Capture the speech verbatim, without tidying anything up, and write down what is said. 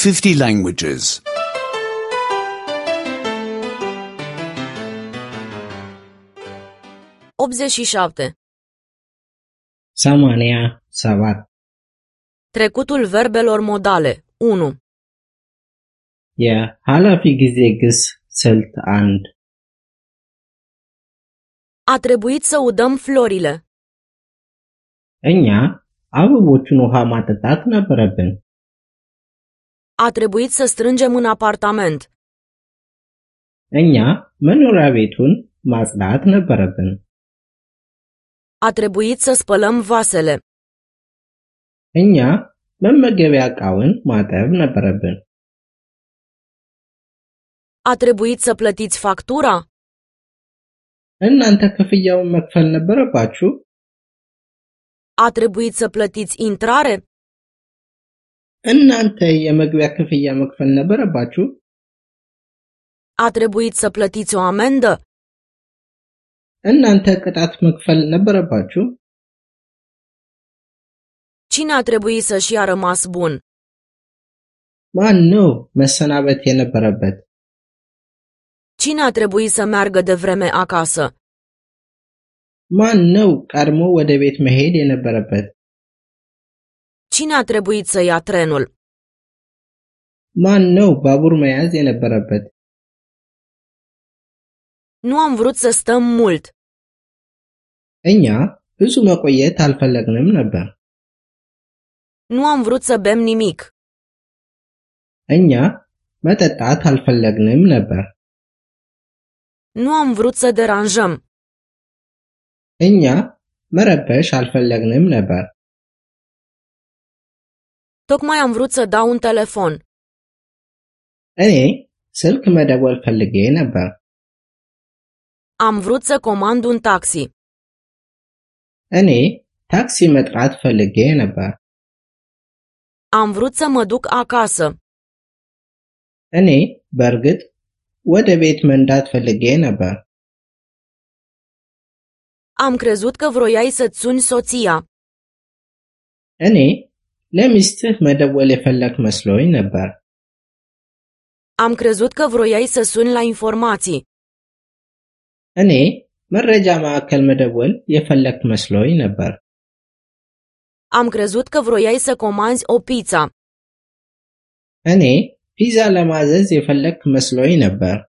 fifty languages. optzeci și șapte. ሰማንያ ሰባት Trecutul verbelor modale. unu. የኃላፊ ጊዜ ግስ ስልት አንድ A trebuit să udăm florile. እኛ አበቦቹን ውሃ ማጠጣት ነበረብን። A trebuit să strângem în apartament. እኛ መኖሪያ ቤቱን ማጽዳት ነበረብን። A trebuit să spălăm vasele. እኛ መመገቢያ ዕቃውን ማጠብ ነበረብን። A trebuit să plătiți factura. እናንተ ክፍያውን መክፈል ነበረባችሁ። A trebuit să plătiți intrare. እናንተ የመግቢያ ክፍያ መክፈል ነበረባችሁ። A trebuit să plătiți o amendă. እናንተ ቅጣት መክፈል ነበረባችሁ። Cine a trebuit să-și ia rămas bun? ማን ነው መሰናበት የነበረበት? Cine a trebuit să meargă de vreme acasă? ማን ነው ቀድሞ ወደ ቤት መሄድ የነበረበት? Cine a trebuit să ia trenul? ማን ነው ባቡር መያዝ የነበረበት? Nu am vrut să stăm mult. እኛ ብዙ መቆየት አልፈለግንም ነበር። Nu am vrut să bem nimic. እኛ መጠጣት አልፈለግንም ነበር። Nu am vrut să deranjăm. እኛ መረበሽ አልፈለግንም ነበር። Tocmai am vrut să dau un telefon. እኔ ስልክ መደወል ፈልጌ ነበር። Am vrut să comand un taxi. እኔ ታክሲ መጥራት ፈልጌ ነበር። Am vrut să mă duc acasă. እኔ በእርግጥ ወደ ቤት መንዳት ፈልጌ ነበር። Am crezut că vroiai să-ți suni soția. እኔ ለሚስትህ መደወል የፈለክ መስሎኝ ነበር። Am crezut că vroiai să suni la informații. እኔ መረጃ ማዕከል መደወል የፈለክ መስሎኝ ነበር። Am crezut că vroiai să comanzi o pizza. እኔ ፒዛ ለማዘዝ የፈለክ መስሎኝ ነበር።